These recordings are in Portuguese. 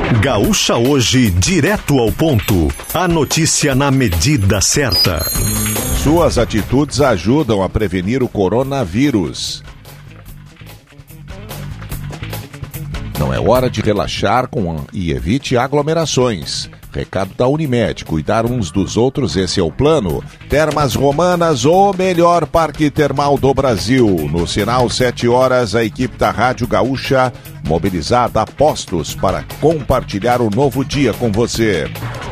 Gaúcha Hoje, direto ao ponto. A notícia na medida certa. Suas atitudes ajudam a prevenir o coronavírus. Não é hora de relaxar e evite aglomerações. Recado da Unimed, cuidar uns dos outros, esse é o plano. Termas Romanas, o melhor parque termal do Brasil. No sinal 7 horas, a equipe da Rádio Gaúcha, mobilizada a postos para compartilhar o novo dia com você.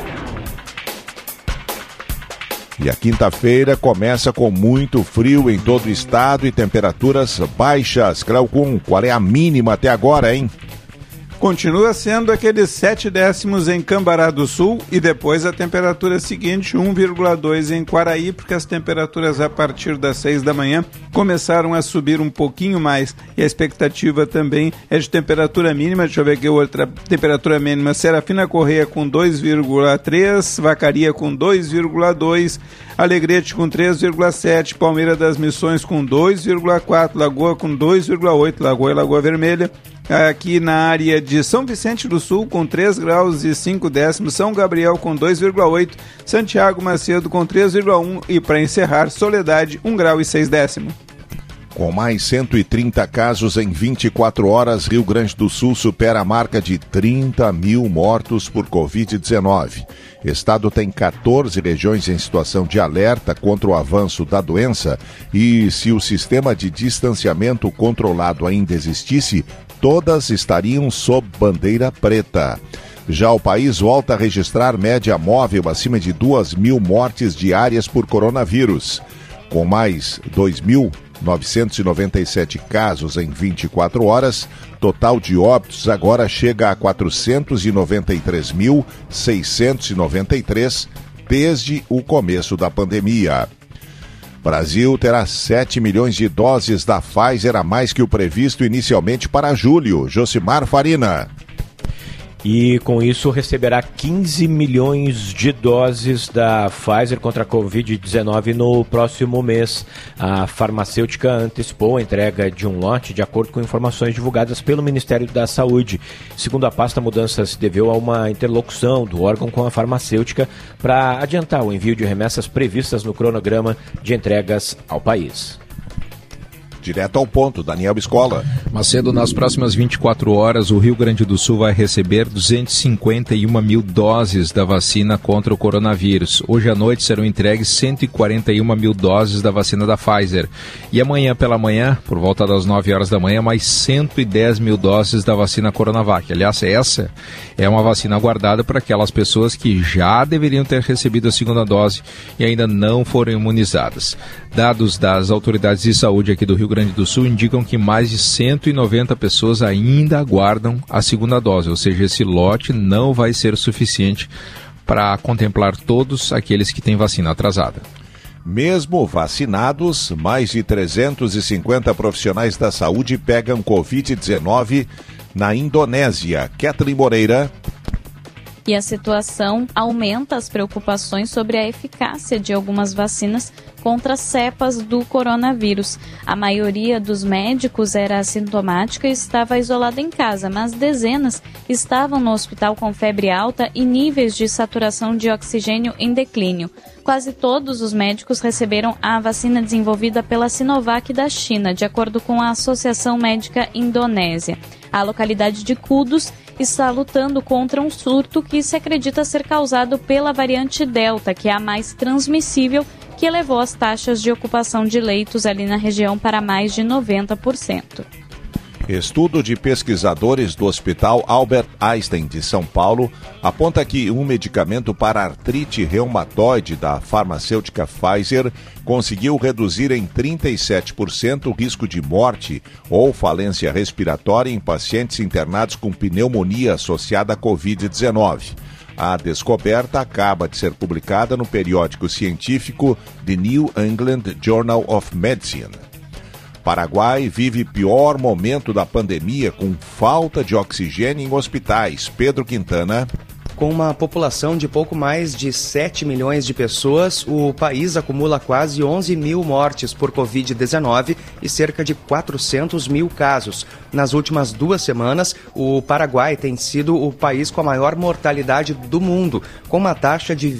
E a quinta-feira começa com muito frio em todo o estado e temperaturas baixas. Cleocum, qual é a mínima até agora, hein? Continua sendo aqueles 7 décimos em Cambará do Sul e depois a temperatura seguinte, 1,2 em Quaraí, porque as temperaturas a partir das 6 da manhã começaram a subir um pouquinho mais. E a expectativa também é de temperatura mínima, deixa eu ver aqui outra temperatura mínima, Serafina Correia com 2,3, Vacaria com 2,2, Alegrete com 3,7, Palmeira das Missões com 2,4, Lagoa com 2,8, Lagoa e Lagoa Vermelha. Aqui na área de São Vicente do Sul com 3 graus e 5 décimos, São Gabriel com 2,8, Santiago Macedo com 3,1 e para encerrar, Soledade 1 grau e 6 décimos. Com mais 130 casos em 24 horas, Rio Grande do Sul supera a marca de 30 mil mortos por Covid-19. Estado tem 14 regiões em situação de alerta contra o avanço da doença e, se o sistema de distanciamento controlado ainda existisse, todas estariam sob bandeira preta. Já o país volta a registrar média móvel acima de 2.000 mortes diárias por coronavírus. Com mais 2.997 casos em 24 horas, total de óbitos agora chega a 493.693 desde o começo da pandemia. Brasil terá 7 milhões de doses da Pfizer a mais que o previsto inicialmente para julho. Josimar Farina. E com isso receberá 15 milhões de doses da Pfizer contra a Covid-19 no próximo mês. A farmacêutica antecipou a entrega de um lote de acordo com informações divulgadas pelo Ministério da Saúde. Segundo a pasta, a mudança se deveu a uma interlocução do órgão com a farmacêutica para adiantar o envio de remessas previstas no cronograma de entregas ao país. Direto ao ponto, Daniel Biscola. Macedo, nas próximas 24 horas, o Rio Grande do Sul vai receber 251 mil doses da vacina contra o coronavírus. Hoje à noite serão entregues 141 mil doses da vacina da Pfizer. E amanhã pela manhã, por volta das 9 horas da manhã, mais 110 mil doses da vacina Coronavac. Aliás, essa é uma vacina aguardada por aquelas pessoas que já deveriam ter recebido a segunda dose e ainda não foram imunizadas. Dados das autoridades de saúde aqui do Rio Grande do Sul indicam que mais de 190 pessoas ainda aguardam a segunda dose, ou seja, esse lote não vai ser suficiente para contemplar todos aqueles que têm vacina atrasada. Mesmo vacinados, mais de 350 profissionais da saúde pegam Covid-19 na Indonésia. Kathleen Moreira. E a situação aumenta as preocupações sobre a eficácia de algumas vacinas contra cepas do coronavírus. A maioria dos médicos era assintomática e estava isolada em casa, mas dezenas estavam no hospital com febre alta e níveis de saturação de oxigênio em declínio. Quase todos os médicos receberam a vacina desenvolvida pela Sinovac da China, de acordo com a Associação Médica Indonésia. A localidade de Kudus está lutando contra um surto que se acredita ser causado pela variante Delta, que é a mais transmissível, que elevou as taxas de ocupação de leitos ali na região para mais de 90%. Estudo de pesquisadores do Hospital Albert Einstein de São Paulo aponta que um medicamento para artrite reumatoide da farmacêutica Pfizer conseguiu reduzir em 37% o risco de morte ou falência respiratória em pacientes internados com pneumonia associada à Covid-19. A descoberta acaba de ser publicada no periódico científico The New England Journal of Medicine. Paraguai vive pior momento da pandemia com falta de oxigênio em hospitais. Pedro Quintana. Com uma população de pouco mais de 7 milhões de pessoas, o país acumula quase 11 mil mortes por Covid-19 e cerca de 400 mil casos. Nas últimas 2 semanas, o Paraguai tem sido o país com a maior mortalidade do mundo, com uma taxa de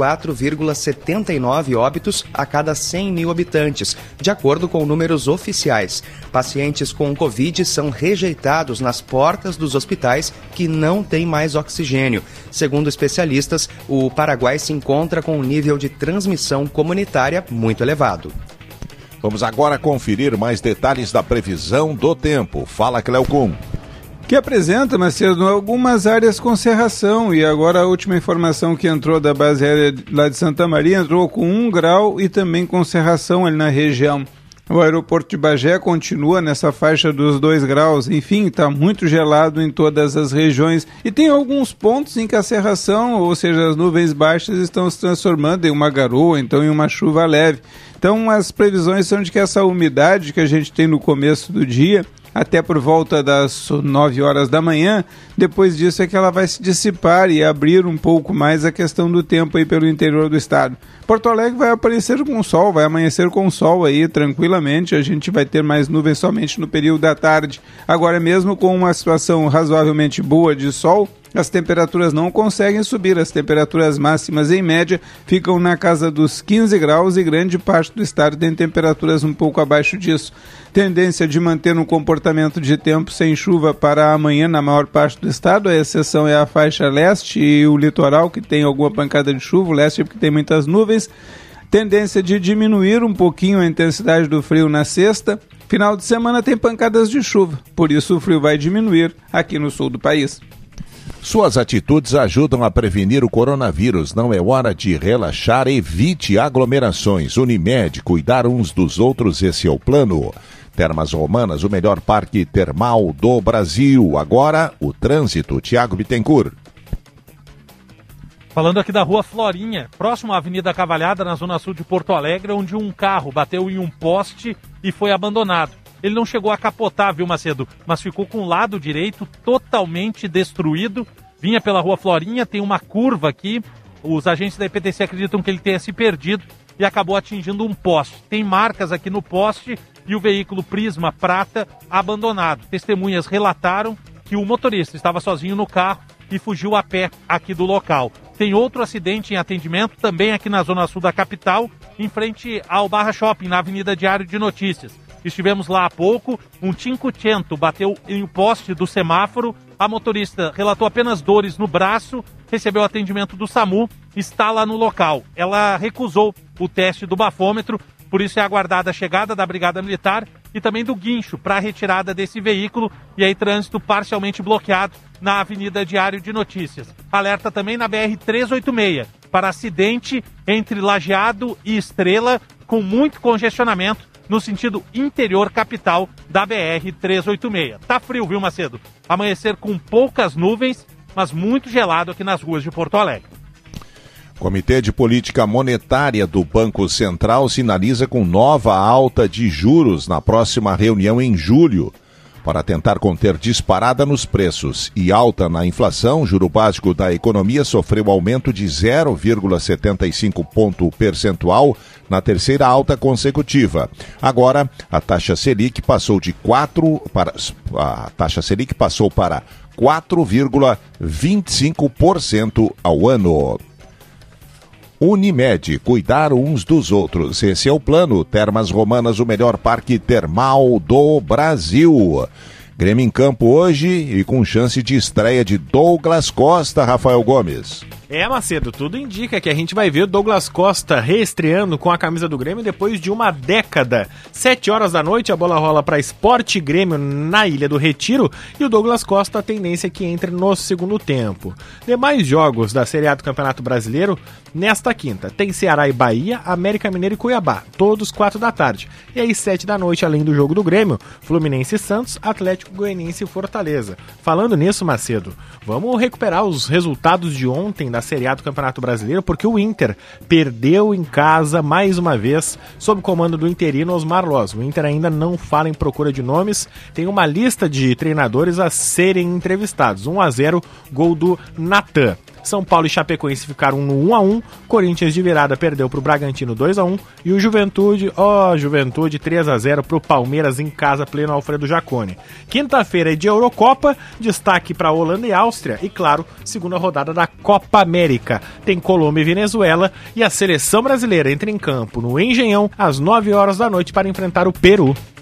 24,79 óbitos a cada 100 mil habitantes, de acordo com números oficiais. Pacientes com Covid são rejeitados nas portas dos hospitais que não têm mais oxigênio. Segundo especialistas, o Paraguai se encontra com um nível de transmissão comunitária muito elevado. Vamos agora conferir mais detalhes da previsão do tempo. Fala, Cleocum. Que apresenta, Macedo, algumas áreas com cerração, e agora a última informação que entrou da base aérea lá de Santa Maria entrou com 1 grau e também com cerração ali na região. O aeroporto de Bagé continua nessa faixa dos 2 graus, enfim, está muito gelado em todas as regiões e tem alguns pontos em que a cerração, ou seja, as nuvens baixas estão se transformando em uma garoa, então em uma chuva leve. Então as previsões são de que essa umidade que a gente tem no começo do dia, até por volta das 9 horas da manhã, depois disso é que ela vai se dissipar e abrir um pouco mais a questão do tempo aí pelo interior do estado. Porto Alegre vai aparecer com sol, vai amanhecer com sol aí tranquilamente, a gente vai ter mais nuvens somente no período da tarde. Agora mesmo com uma situação razoavelmente boa de sol, as temperaturas não conseguem subir, as temperaturas máximas em média ficam na casa dos 15 graus e grande parte do estado tem temperaturas um pouco abaixo disso. Tendência de manter um comportamento de tempo sem chuva para amanhã na maior parte do estado, a exceção é a faixa leste e o litoral, que tem alguma pancada de chuva, o leste porque tem muitas nuvens. Tendência de diminuir um pouquinho a intensidade do frio na sexta. Final de semana tem pancadas de chuva, por isso o frio vai diminuir aqui no sul do país. Suas atitudes ajudam a prevenir o coronavírus. Não é hora de relaxar, evite aglomerações. Unimed, cuidar uns dos outros, esse é o plano. Termas Romanas, o melhor parque termal do Brasil. Agora, o trânsito. Tiago Bittencourt. Falando aqui da Rua Florinha, próximo à Avenida Cavalhada, na zona sul de Porto Alegre, onde um carro bateu em um poste e foi abandonado. Ele não chegou a capotar, viu, Macedo? Mas ficou com o lado direito totalmente destruído. Vinha pela Rua Florinha, tem uma curva aqui. Os agentes da EPTC acreditam que ele tenha se perdido e acabou atingindo um poste. Tem marcas aqui no poste e o veículo Prisma Prata abandonado. Testemunhas relataram que o motorista estava sozinho no carro e fugiu a pé aqui do local. Tem outro acidente em atendimento, também aqui na zona sul da capital, em frente ao Barra Shopping, na Avenida Diário de Notícias. Estivemos lá há pouco, um Cinquecento bateu em um poste do semáforo, a motorista relatou apenas dores no braço, recebeu atendimento do SAMU, está lá no local. Ela recusou o teste do bafômetro, por isso é aguardada a chegada da Brigada Militar e também do guincho para a retirada desse veículo, e aí trânsito parcialmente bloqueado na Avenida Diário de Notícias. Alerta também na BR-386 para acidente entre Lajeado e Estrela, com muito congestionamento no sentido interior capital da BR-386. Tá frio, viu, Macedo? Amanhecer com poucas nuvens, mas muito gelado aqui nas ruas de Porto Alegre. Comitê de Política Monetária do Banco Central sinaliza com nova alta de juros na próxima reunião em julho. Para tentar conter disparada nos preços e alta na inflação, o juro básico da economia sofreu aumento de 0,75 ponto percentual na terceira alta consecutiva. Agora, a taxa Selic passou para 4,25% ao ano. Unimed, cuidar uns dos outros. Esse é o plano. Termas Romanas, o melhor parque termal do Brasil. Grêmio em campo hoje e com chance de estreia de Douglas Costa, Rafael Gomes. Macedo, tudo indica que a gente vai ver o Douglas Costa reestreando com a camisa do Grêmio depois de uma década. 7 horas da noite, a bola rola para Sport Grêmio na Ilha do Retiro e o Douglas Costa a tendência é que entre no segundo tempo. Demais jogos da Série A do Campeonato Brasileiro, nesta quinta, tem Ceará e Bahia, América Mineiro e Cuiabá, todos 4 da tarde. E aí 7 da noite, além do jogo do Grêmio, Fluminense e Santos, Atlético Goianiense e Fortaleza. Falando nisso, Macedo, vamos recuperar os resultados de ontem da Série A do Campeonato Brasileiro, porque o Inter perdeu em casa mais uma vez, sob o comando do interino Osmar Loz. O Inter ainda não fala em procura de nomes, tem uma lista de treinadores a serem entrevistados. 1-0, gol do Natan. São Paulo e Chapecoense ficaram no 1-1, Corinthians de virada perdeu pro Bragantino 2-1 e o Juventude 3-0 pro Palmeiras em casa, pleno Alfredo Jaconi. Quinta-feira é de Eurocopa, destaque para Holanda e Áustria e, claro, segunda rodada da Copa América. Tem Colômbia e Venezuela e a seleção brasileira entra em campo no Engenhão às 9 horas da noite para enfrentar o Peru.